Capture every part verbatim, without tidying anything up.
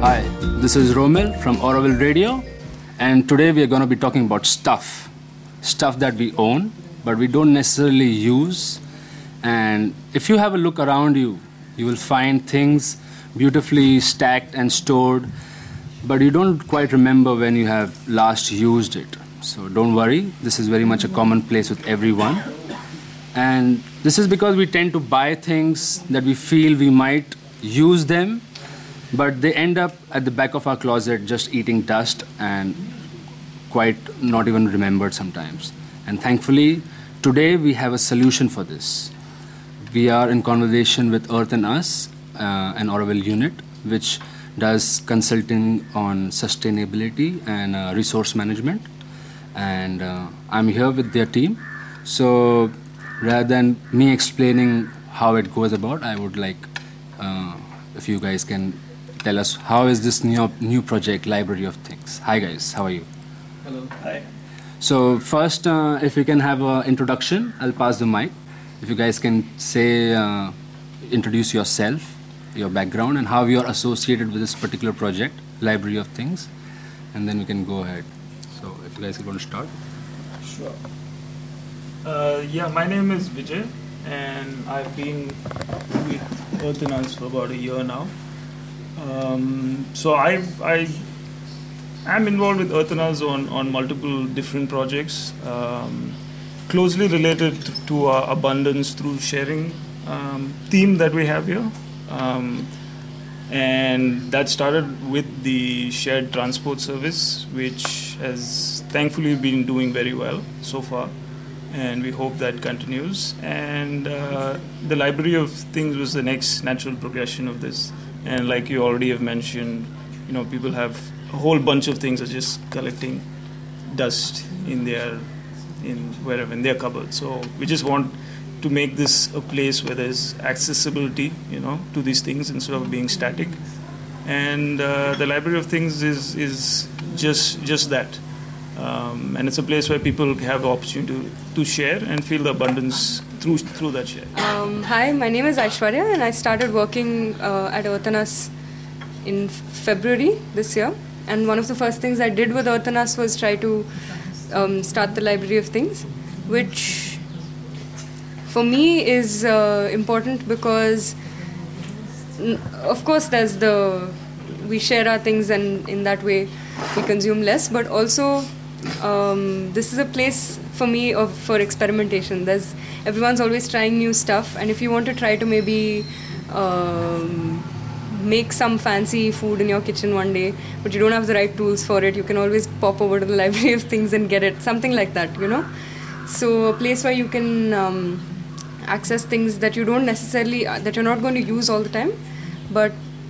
Hi, this is Romil from Auroville Radio, and today we are going to be talking about stuff. Stuff that we own, but we don't necessarily use. And if you have a look around you, you will find things beautifully stacked and stored, but you don't quite remember when you have last used it. So don't worry, this is very much a commonplace with everyone. And this is because we tend to buy things that we feel we might use them, but they end up at the back of our closet just eating dust and quite not even remembered sometimes. And thankfully, today we have a solution for this. We are in conversation with Earth and Us, uh, an Auroville unit, which does consulting on sustainability and uh, resource management. And uh, I'm here with their team. So rather than me explaining how it goes about, I would like uh, if you guys can tell us how is this new new project, Library of Things. Hi guys, how are you? Hello. Hi. So first, uh, if we can have an introduction, I'll pass the mic. If you guys can say, uh, introduce yourself, your background, and how you are associated with this particular project, Library of Things, and then we can go ahead. So if you guys are going to start. Sure. Uh, yeah, my name is Vijay, and I've been with Earth and Us for about a year now. Um, so I've, I am involved with Earth and Us on, on multiple different projects, um, closely related to our abundance through sharing um, theme that we have here. Um, and that started with the shared transport service, which has thankfully been doing very well so far. And we hope that continues. And uh, the Library of Things was the next natural progression of this. And like you already have mentioned, you know, people have a whole bunch of things are just collecting dust in their, in wherever, in their cupboard. So we just want to make this a place where there's accessibility, you know, to these things instead of being static. And uh, the Library of Things is is just just that. Um, and it's a place where people have the opportunity to, to share and feel the abundance through through that share. Um, hi, my name is Aishwarya, and I started working uh, at Earth and Us in February this year. And one of the first things I did with Earth and Us was try to um, start the Library of Things, which for me is uh, important because, of course, there's the we share our things, and in that way we consume less, but also um, this is a place for me of for experimentation. There's everyone's always trying new stuff, and if you want to try to maybe um, make some fancy food in your kitchen one day, but you don't have the right tools for it, you can always pop over to the Library of Things and get it, something like that, you know. So a place where you can um, access things that you don't necessarily uh, that you're not going to use all the time, but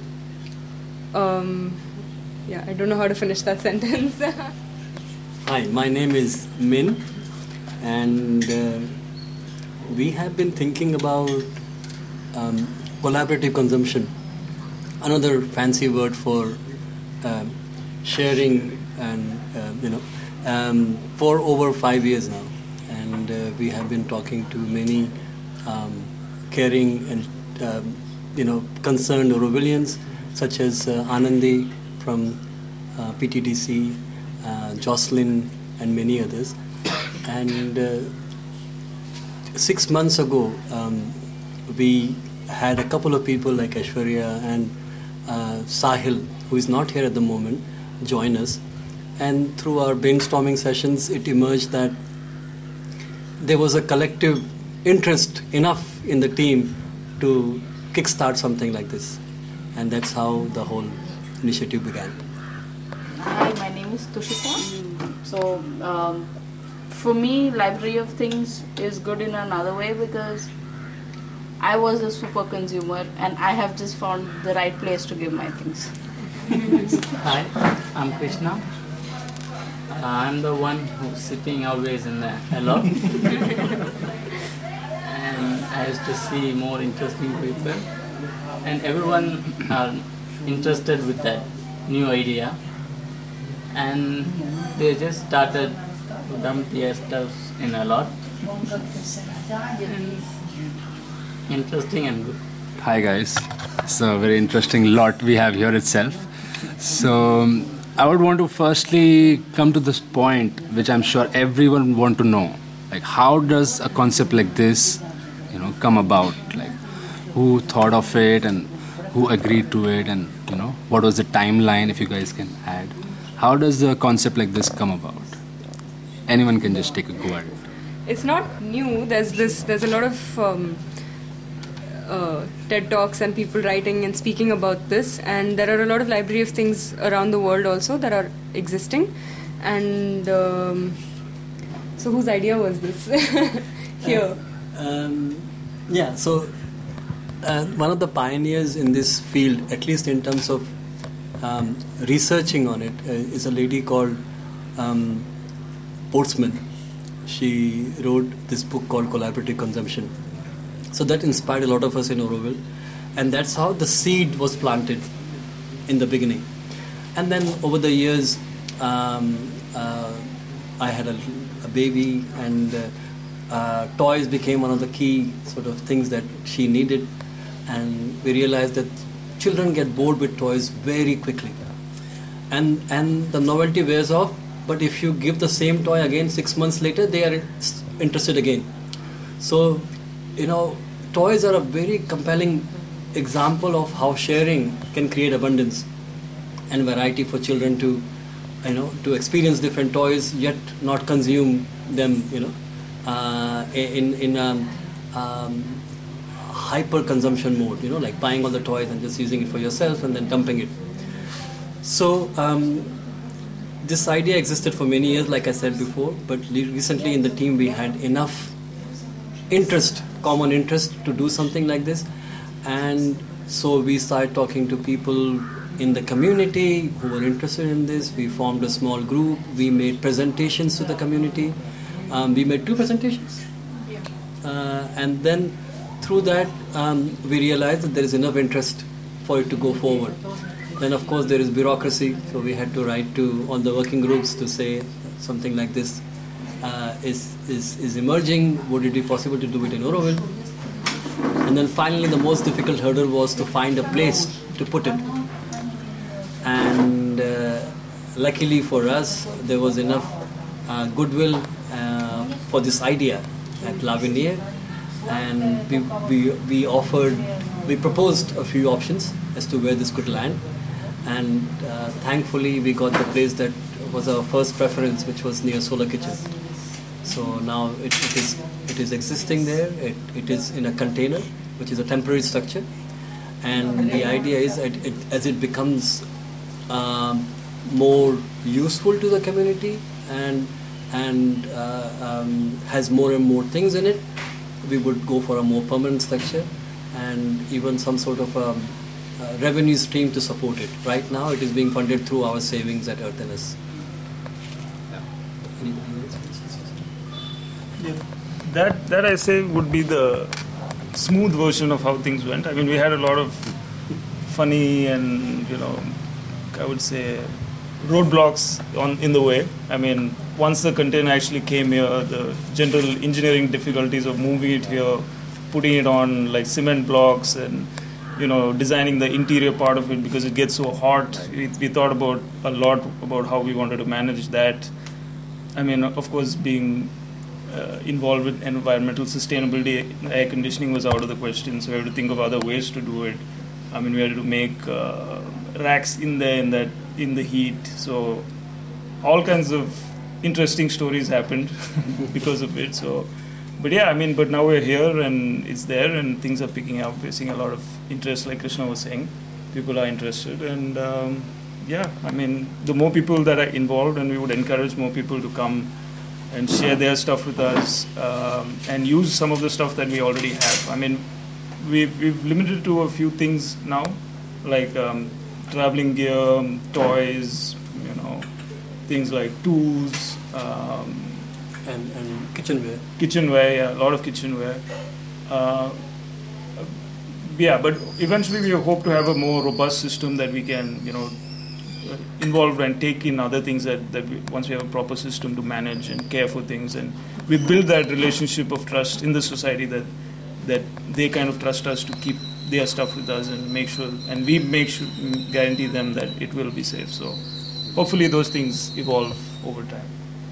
um, yeah, I don't know how to finish that sentence. Hi, my name is Min, and uh, we have been thinking about um, collaborative consumption, another fancy word for um, sharing, and uh, you know, um, for over five years now, and uh, we have been talking to many um, caring and um, you know concerned Aurovillians, such as uh, Anandi from uh, P T D C, uh, Jocelyn, and many others. And uh, six months ago, um, we had a couple of people like Aishwarya and uh, Sahil, who is not here at the moment, join us. And through our brainstorming sessions, it emerged that there was a collective interest enough in the team to kickstart something like this. And that's how the whole initiative began. Hi, my name is Tushita. So, um, for me, Library of Things is good in another way because I was a super consumer and I have just found the right place to give my things. Hi, I'm Krishna. Uh, I'm the one who's sitting always in the hello. And I used to see more interesting people. And everyone are interested with that new idea. And they just started to dump their stuff in a lot. And interesting and good. Hi guys. It's a very interesting lot we have here itself. So um, I would want to firstly come to this point, which I'm sure everyone want to know. Like, how does a concept like this, you know, come about? Like, who thought of it and who agreed to it, and you know, what was the timeline? If you guys can add, how does a concept like this come about? Anyone can just take a go at it. It's not new. There's this. There's a lot of um, uh, TED Talks and people writing and speaking about this, and there are a lot of library of things around the world also that are existing. And um, so, whose idea was this here? Uh, um, yeah. So uh, one of the pioneers in this field, at least in terms of um, researching on it, uh, is a lady called um, Portsman. She wrote this book called Collaborative Consumption. So that inspired a lot of us in Auroville, and that's how the seed was planted in the beginning. And then over the years, um, uh, I had a, a baby, and uh, uh, toys became one of the key sort of things that she needed. And we realized that children get bored with toys very quickly, and and the novelty wears off. But if you give the same toy again six months later, they are interested again. So, you know, toys are a very compelling example of how sharing can create abundance and variety for children to, you know, to experience different toys yet not consume them, you know, uh, in in um, um, hyper consumption mode. You know, like buying all the toys and just using it for yourself and then dumping it. So. Um, This idea existed for many years, like I said before, but recently in the team we had enough interest, common interest to do something like this. And so we started talking to people in the community who were interested in this. We formed a small group. We made presentations to the community. Um, we made two presentations. Uh, and then through that, um, we realized that there is enough interest for it to go forward. Then of course there is bureaucracy, so we had to write to all the working groups to say something like this uh, is, is is emerging. Would it be possible to do it in Auroville? And then finally the most difficult hurdle was to find a place to put it. And uh, luckily for us, there was enough uh, goodwill uh, for this idea at L'Avenir, and we, we we offered, we proposed a few options as to where this could land. And uh, thankfully we got the place that was our first preference, which was near Solar Kitchen. So now it, it is it is existing there. It, it is in a container, which is a temporary structure. And the idea is that it, as it becomes um, more useful to the community and and uh, um, has more and more things in it, we would go for a more permanent structure and even some sort of a Uh, revenue stream to support it. Right now it is being funded through our savings at Earthiness. Yeah. That that I say would be the smooth version of how things went. I mean, we had a lot of funny and, you know, I would say roadblocks on in the way. I mean, once the container actually came here, the general engineering difficulties of moving it here, putting it on like cement blocks, and you know, designing the interior part of it because it gets so hot. We, we thought about a lot about how we wanted to manage that. I mean, of course, being uh, involved with environmental sustainability, air conditioning was out of the question, so we had to think of other ways to do it. I mean, we had to make uh, racks in there in that in the heat. So all kinds of interesting stories happened because of it. So. But yeah, I mean, but now we're here and it's there and things are picking up. We're seeing a lot of interest, like Krishna was saying. People are interested, and um, yeah, I mean, the more people that are involved, and we would encourage more people to come and share their stuff with us um, and use some of the stuff that we already have. I mean, we've, we've limited to a few things now, like um, traveling gear, toys, you know, things like tools. Um, And, and kitchenware. Kitchenware, yeah, a lot of kitchenware. Uh, yeah, but eventually we hope to have a more robust system that we can, you know, involve and take in other things that, that we, once we have a proper system to manage and care for things, and we build that relationship of trust in the society that that they kind of trust us to keep their stuff with us and make sure, and we make sure, guarantee them that it will be safe. So hopefully those things evolve over time.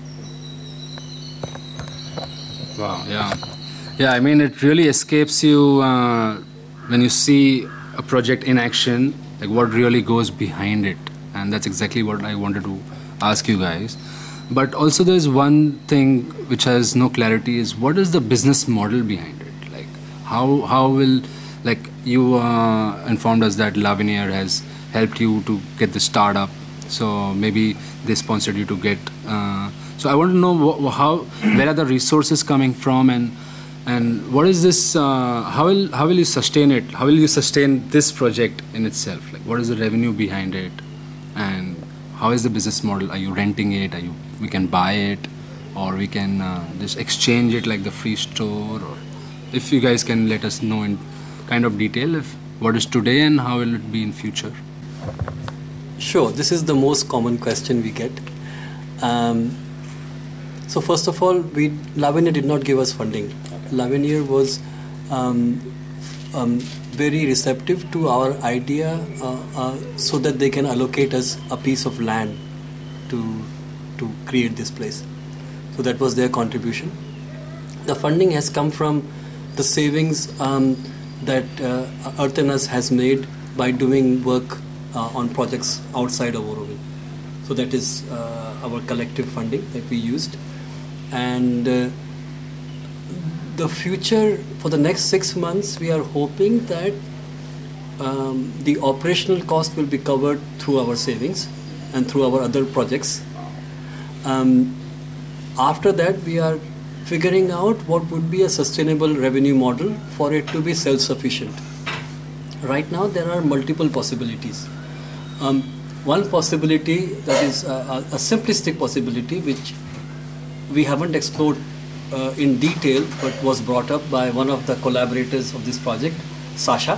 Wow, yeah. Yeah, I mean, it really escapes you uh, when you see a project in action, like what really goes behind it. And that's exactly what I wanted to ask you guys. But also there's one thing which has no clarity is what is the business model behind it? Like how how will, like you uh, informed us that Lavinier has helped you to get the startup. So maybe they sponsored you to get, uh, so I want to know wh- how, where are the resources coming from, and and what is this, uh, how will how will you sustain it? How will you sustain this project in itself? Like what is the revenue behind it? And how is the business model? Are you renting it? Are you, we can buy it, or we can uh, just exchange it like the free store? Or if you guys can let us know in kind of detail if what is today and how will it be in future? Sure, this is the most common question we get. Um, so first of all, we Lavinier did not give us funding. Lavinier was um, um, very receptive to our idea uh, uh, so that they can allocate us a piece of land to to create this place. So that was their contribution. The funding has come from the savings um, that uh, Earthenus has made by doing work uh, on projects outside of Auroville. So that is uh, our collective funding that we used. And uh, the future, for the next six months, we are hoping that um, the operational cost will be covered through our savings and through our other projects. Um, after that, we are figuring out what would be a sustainable revenue model for it to be self-sufficient. Right now, there are multiple possibilities. Um, one possibility that is a, a, a simplistic possibility, which we haven't explored uh, in detail, but was brought up by one of the collaborators of this project, Sasha,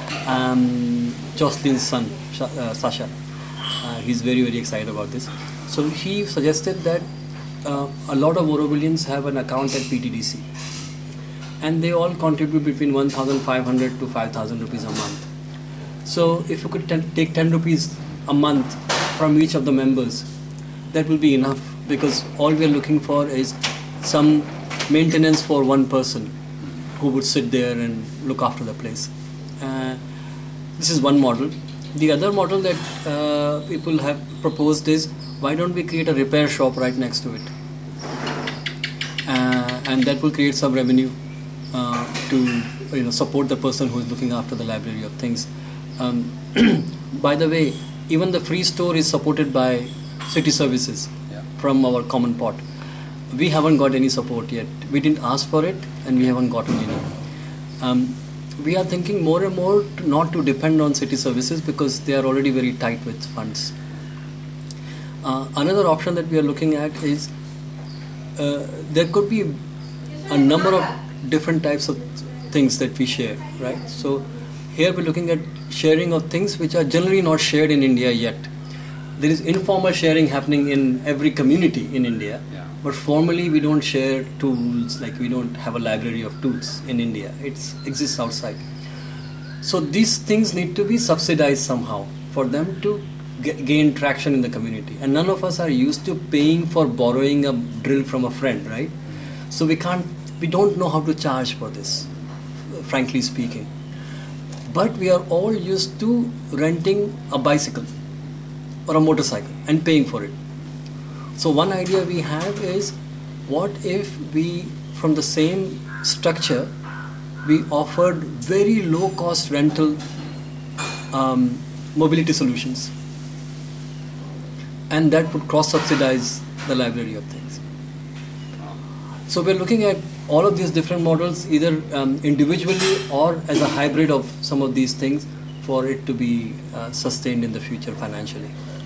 um, Jocelyn's son, uh, Sasha. Uh, he's very, very excited about this. So he suggested that uh, a lot of Aurovillians have an account at P T D C, and they all contribute between one thousand five hundred to five thousand rupees a month. So if you could ten, take ten rupees a month from each of the members, that will be enough, because all we are looking for is some maintenance for one person who would sit there and look after the place. Uh, this is one model. The other model that uh, people have proposed is, why don't we create a repair shop right next to it? Uh, and that will create some revenue uh, to you know support the person who is looking after the library of things. Um, by the way, even the free store is supported by city services yeah. from our common pot. We haven't got any support yet. We didn't ask for it, and we haven't gotten any. Um, we are thinking more and more to not to depend on city services, because they are already very tight with funds. Uh, another option that we are looking at is uh, there could be a number of different types of things that we share, right? So here we're looking at sharing of things which are generally not shared in India yet. There is informal sharing happening in every community in India, yeah. but formally we don't share tools, like we don't have a library of tools in India. It exists outside. So these things need to be subsidized somehow for them to gain traction in the community, and none of us are used to paying for borrowing a drill from a friend, right? So we can't, we don't know how to charge for this, frankly speaking. But we are all used to renting a bicycle or a motorcycle and paying for it. So one idea we have is, what if we, from the same structure, we offered very low cost rental um, mobility solutions, and that would cross-subsidize the library of things. So we're looking at all of these different models, either um, individually or as a hybrid of some of these things, for it to be uh, sustained in the future financially.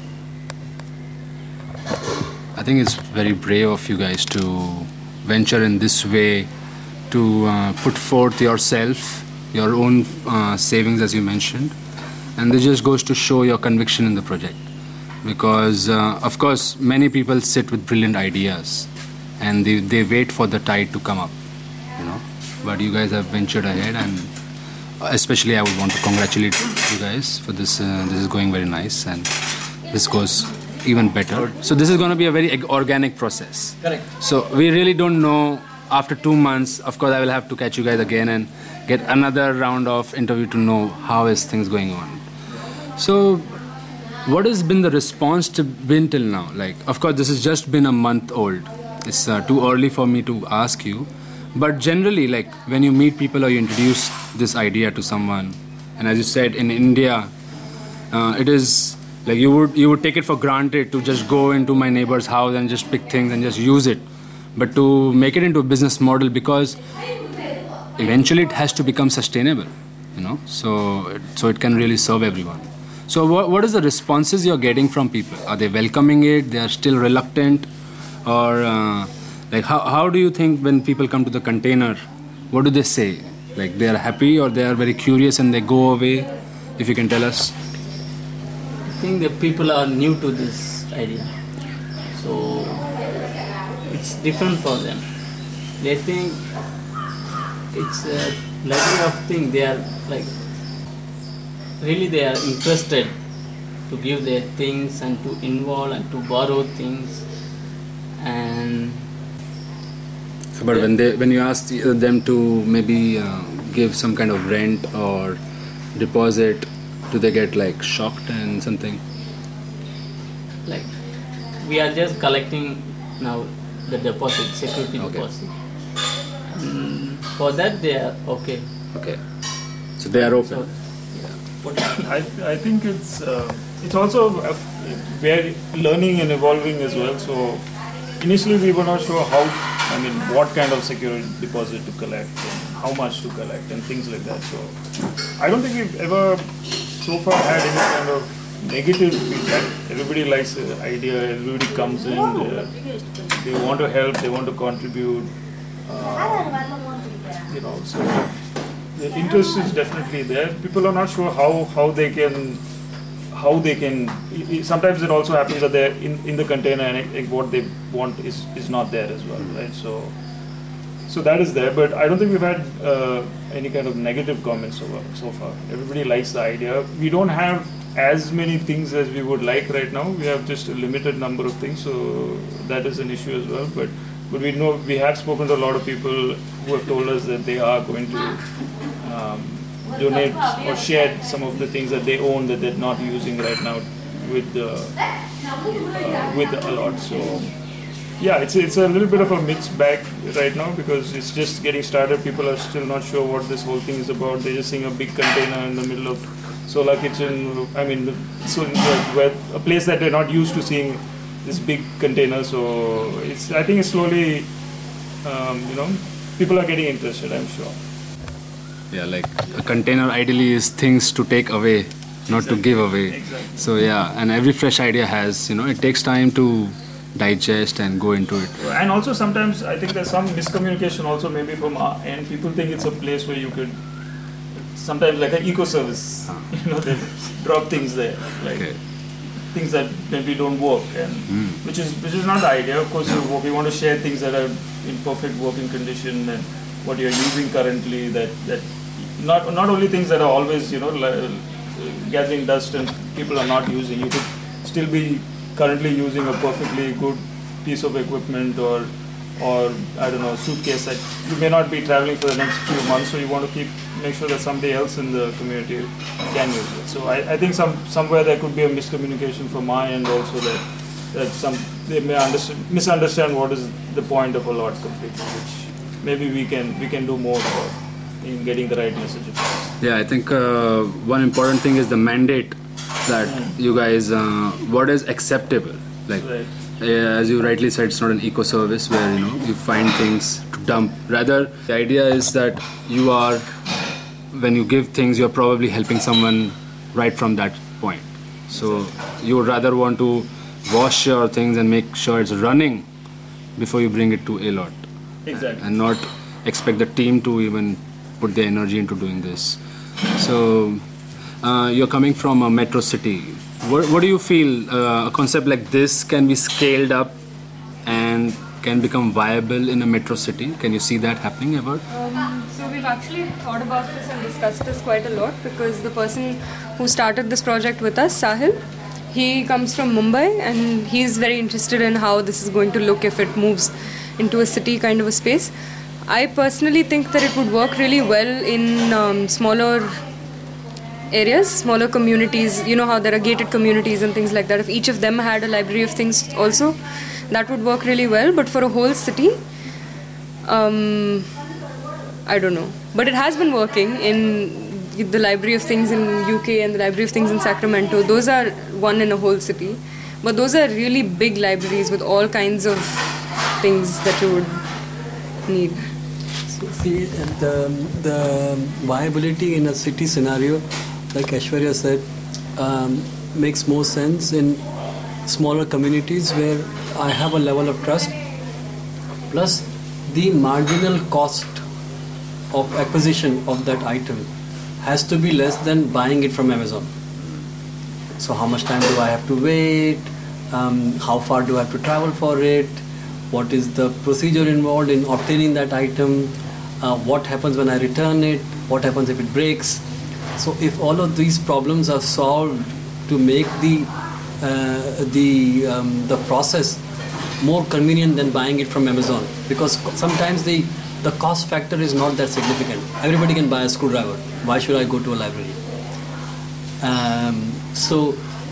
I think it's very brave of you guys to venture in this way, to uh, put forth yourself, your own uh, savings, as you mentioned, and this just goes to show your conviction in the project. Because, uh, of course, many people sit with brilliant ideas and they, they wait for the tide to come up, you know. But you guys have ventured ahead, and especially I would want to congratulate you guys for this. Uh, this is going very nice, and this goes even better. So this is going to be a very organic process. Correct. So we really don't know. After two months, of course, I will have to catch you guys again and get another round of interview to know how is things going on. So, what has been the response to been till now? Like, of course, this has just been a month old. It's uh, too early for me to ask you. But generally, like when you meet people or you introduce this idea to someone, and as you said, in India, uh, it is like you would you would take it for granted to just go into my neighbor's house and just pick things and just use it. But to make it into a business model, because eventually it has to become sustainable, you know, so so it can really serve everyone. So what what is the responses you're getting from people? Are they welcoming it? They are still reluctant, or uh, like how how do you think when people come to the container, what do they say? Like they are happy or they are very curious and they go away? If you can tell us. I think the people are new to this idea, so it's different for them. They think it's a library of thing. They are like really they are interested to give their things and to involve and to borrow things. And so, but when they when you ask them to maybe uh, give some kind of rent or deposit, do they get like shocked and something? Like we are just collecting now the deposit, security Okay. deposit. And for that they are okay. Okay. So they are open. So, I, I think it's uh, it's also uh, we're learning and evolving as well. So initially we were not sure how, I mean, what kind of security deposit to collect and how much to collect and things like that. So I don't think we've ever so far had any kind of negative feedback. Everybody likes the idea. Everybody comes in. Uh, they want to help. They want to contribute. Uh, you know, so the interest is definitely there. People are not sure how, how they can how they can. Sometimes it also happens that they're in, in the container and it, it, what they want is, is not there as well, right? So so that is there, but I don't think we've had uh, any kind of negative comments so far, so far. Everybody likes the idea. We don't have as many things as we would like right now. We have just a limited number of things, so that is an issue as well. But but we know we have spoken to a lot of people who have told us that they are going to um, donate or share some of the things that they own that they're not using right now with the uh, with a lot. So yeah, it's it's a little bit of a mixed bag right now because it's just getting started. People are still not sure what this whole thing is about. They're just seeing a big container in the middle of Solar Kitchen. I mean, so where a place that they're not used to seeing this big container. So it's I think it's slowly, um, you know, people are getting interested, I'm sure. Yeah, like a container ideally is things to take away, not Exactly. to give away. Exactly. So yeah, and every fresh idea has, you know, it takes time to digest and go into it. And also sometimes I think there's some miscommunication also maybe from our end. People think it's a place where you could sometimes like an eco service, Ah. you know, they drop things there, like Okay. things that maybe don't work, and Mm. which is which is not the idea. Of course, you, we want to share things that are in perfect working condition and what you're using currently. That that not not only things that are always you know li- gathering dust and people are not using. You could still be currently using a perfectly good piece of equipment or or I don't know suitcase that you may not be traveling for the next few months, so you want to keep make sure that somebody else in the community can use it. So I, I think some somewhere there could be a miscommunication from my end also that that some they may understand, misunderstand what is the point of a lot completely, which maybe we can we can do more for in getting the right message across. Yeah, I think uh, one important thing is the mandate that Mm. you guys, uh, what is acceptable. Like, Right. uh, as you rightly said, it's not an eco service where you know you find things to dump. Rather, the idea is that you are, when you give things, you're probably helping someone right from that point. So you would rather want to wash your things and make sure it's running before you bring it to a lot, Exactly. and not expect the team to even put their energy into doing this. So uh, you're coming from a metro city. What, what do you feel uh, a concept like this can be scaled up and can become viable in a metro city? Can you see that happening ever? Um, so we've actually thought about this and discussed this quite a lot because the person who started this project with us, Sahil, he comes from Mumbai and he's very interested in how this is going to look if it moves into a city kind of a space. I personally think that it would work really well in um, smaller areas, smaller communities. You know how there are gated communities and things like that. If each of them had a library of things also, that would work really well. But for a whole city, um, I don't know. But it has been working in the Library of Things in U K and the Library of Things in Sacramento. Those are one in a whole city. But those are really big libraries with all kinds of things that you would need. So see, the, the viability in a city scenario, like Aishwarya said, um, makes more sense in smaller communities where I have a level of trust. Plus, the marginal cost of acquisition of that item has to be less than buying it from Amazon. So how much time do I have to wait? Um, how far do I have to travel for it? What is the procedure involved in obtaining that item? Uh, what happens when I return it? What happens if it breaks? So if all of these problems are solved to make the uh, the um, the process more convenient than buying it from Amazon, because sometimes the the cost factor is not that significant. Everybody can buy a screwdriver. Why should I go to a library? Um, so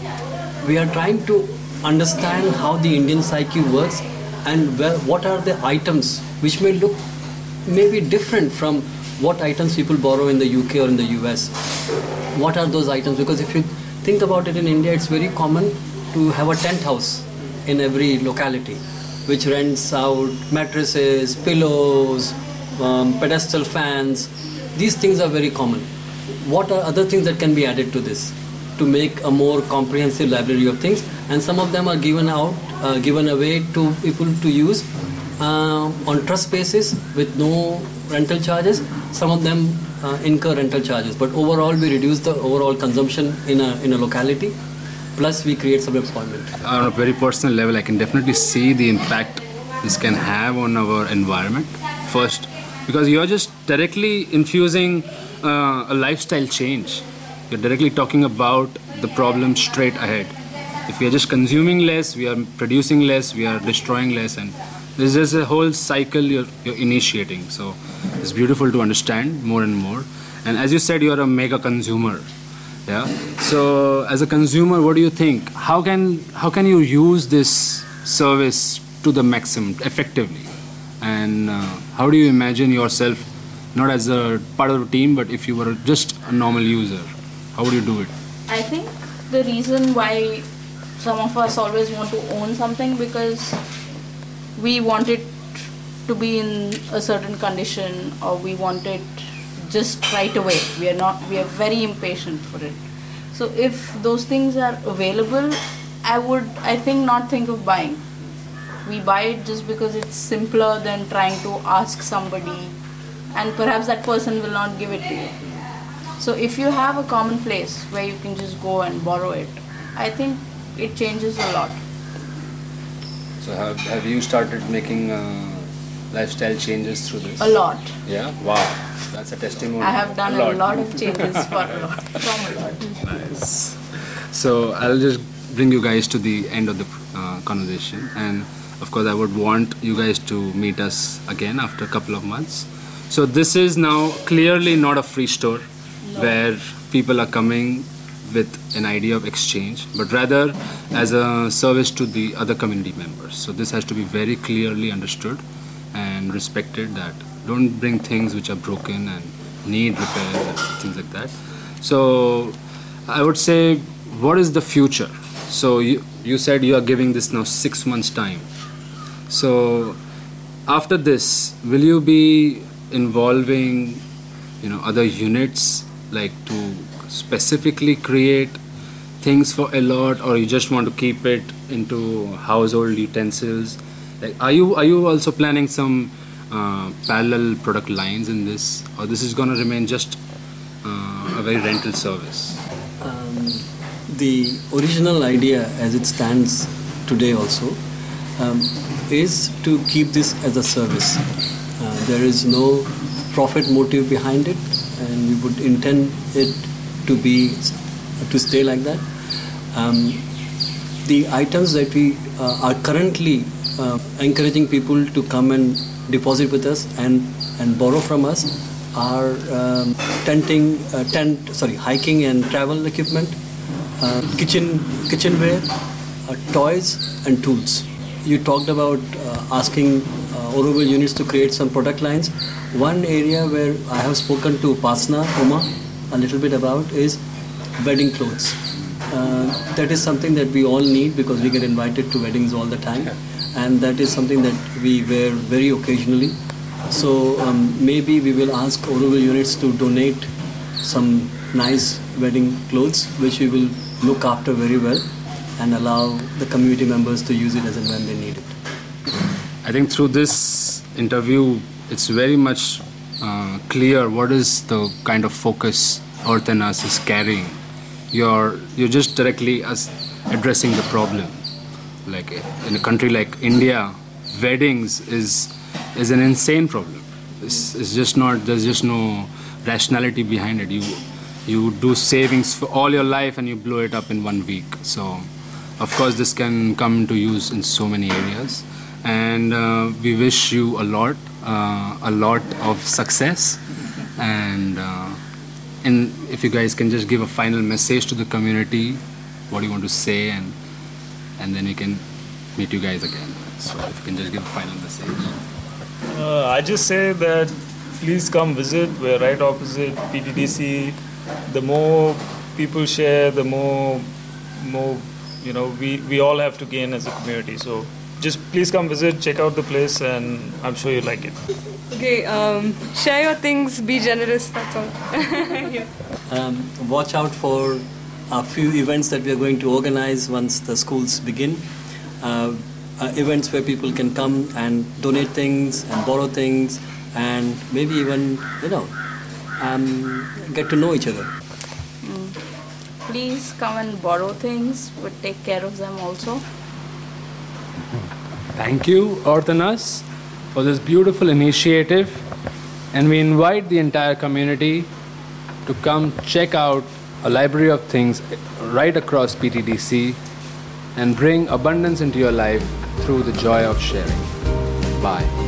we are trying to understand how the Indian psyche works and where, what are the items which may look maybe different from what items people borrow in the U K or in the U S. What are those items? Because if you think about it, in India it's very common to have a tent house in every locality which rents out mattresses, pillows, um, pedestal fans. These things are very common. What are other things that can be added to this to make a more comprehensive library of things? And some of them are given out, uh, given away to people to use uh, on trust basis with no rental charges. Some of them uh, incur rental charges, but overall we reduce the overall consumption in a in a locality. Plus we create some employment. On a very personal level, I can definitely see the impact this can have on our environment. First, because you're just directly infusing uh, a lifestyle change. You're directly talking about the problem straight ahead. If we are just consuming less, we are producing less, we are destroying less, and this is a whole cycle you're, you're initiating. So it's beautiful to understand more and more. And as you said, you're a mega consumer. Yeah. So as a consumer, what do you think? How can how can you use this service to the maximum effectively? And uh, how do you imagine yourself, not as a part of the team, but if you were just a normal user, how would you do it? I think the reason why some of us always want to own something, because we want it to be in a certain condition, or we want it just right away. We are not, we are very impatient for it. So if those things are available, I would, I think, not think of buying. We buy it just because it's simpler than trying to ask somebody, and perhaps that person will not give it to you. So if you have a common place where you can just go and borrow it, I think it changes a lot. So have, have you started making uh, lifestyle changes through this? A lot. Yeah? Wow. That's a testimony. I have done a lot, a lot of changes for a lot, from a lot. Nice. So I'll just bring you guys to the end of the uh, conversation, and of course I would want you guys to meet us again after a couple of months. So this is now clearly not a free store no. where people are coming with an idea of exchange, but rather as a service to the other community members. So this has to be very clearly understood and respected, that don't bring things which are broken and need repair and things like that. So I would say, what is the future? So you, you said you are giving this now six months time. So after this, will you be involving, you know, other units, like to specifically create things for a lot, or you just want to keep it into household utensils? Like, are you are you also planning some uh, parallel product lines in this, or this is going to remain just uh, a very rental service? Um, the original idea, as it stands today, also um, is to keep this as a service. Uh, there is no profit motive behind it, and we would intend it to be to stay like that. Um, the items that we uh, are currently uh, encouraging people to come and deposit with us and, and borrow from us are um, tenting, uh, tent, sorry, hiking and travel equipment, uh, kitchen kitchenware, uh, toys and tools. You talked about uh, asking uh, Auroville units to create some product lines. One area where I have spoken to Pasna, Uma, a little bit about is wedding clothes. Uh, that is something that we all need because we get invited to weddings all the time, and that is something that we wear very occasionally. So um, maybe we will ask Auroville units to donate some nice wedding clothes, which we will look after very well and allow the community members to use it as and when they need it. I think through this interview, it's very much uh, clear what is the kind of focus Earth and Us is carrying. You're you're just directly as addressing the problem. Like in a country like India, weddings is is an insane problem. It's, it's just not. There's just no rationality behind it. You you do savings for all your life and you blow it up in one week. So, of course, this can come into use in so many areas. And uh, we wish you a lot, uh, a lot of success. And uh, in, if you guys can just give a final message to the community, what do you want to say, and and then we can meet you guys again. So if you can just give a final message. Uh, I just say that please come visit. We're right opposite P T D C. The more people share, the more, more you know, we, we all have to gain as a community. So just please come visit, check out the place, and I'm sure you'll like it. Okay, um, share your things, be generous, that's all. Yeah. Um, watch out for a few events that we are going to organize once the schools begin. Uh, uh, events where people can come and donate things and borrow things and maybe even, you know, um, get to know each other. Mm. Please come and borrow things, but take care of them also. Thank you, Earth and Us, for this beautiful initiative, and we invite the entire community to come check out a library of things right across P T D C and bring abundance into your life through the joy of sharing. Bye.